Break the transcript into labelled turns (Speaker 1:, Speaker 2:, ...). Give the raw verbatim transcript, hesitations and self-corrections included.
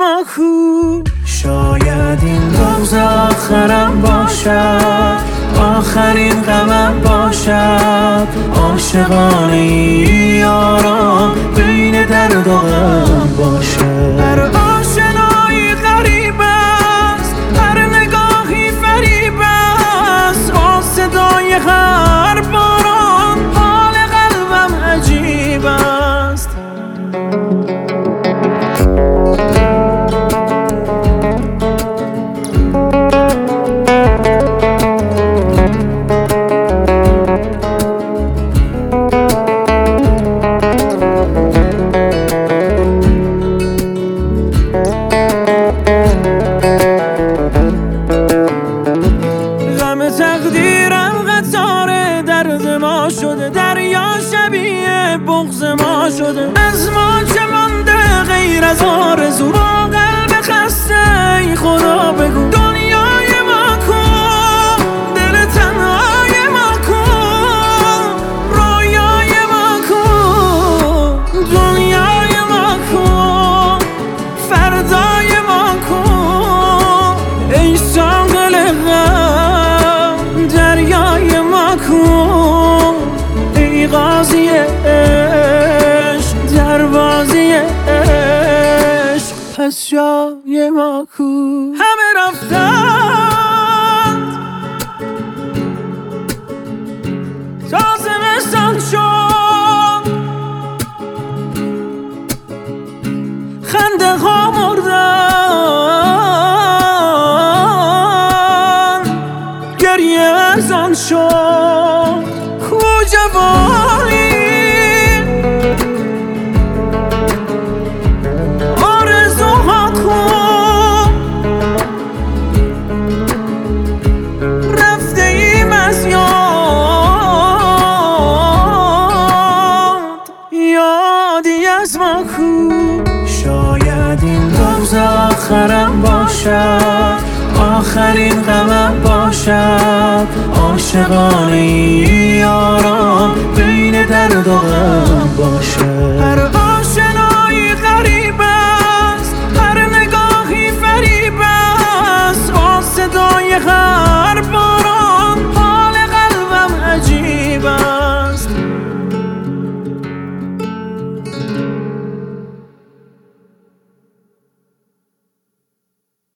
Speaker 1: ما کو. شاید این روز آخرم باشد، آخرین غمم باشد. عاشقانه یاران بین درد و غم باشد. هر آشنایی غریب است، هر نگاهی فریب است. با صدای هر باران حال قلبم عجیب است. تقدیرم قطار درد ما شده، دریا شبیه بغض ما شده. از ما چه مانده غیر از آرزو؟ با قلب خسته ای خدا بگو دنیای ما کن، دل تنهای ما کن، رویای ما کن، دنیای ما کن، فردای ما کن. ای ساقل دریای ما کن، ای قاضی عشق دروازی عشق پس جای ما کو. همه رفتند تا زمستان شد، خنده ها مردن، گریه ارزان شد. کو جوانی آرزوها کن، رفته ایم از یاد، یادی از ما کو. شاید این روز آخرم باشد، آخرین غمم باشد. عاشقانه یاران بین درد و غم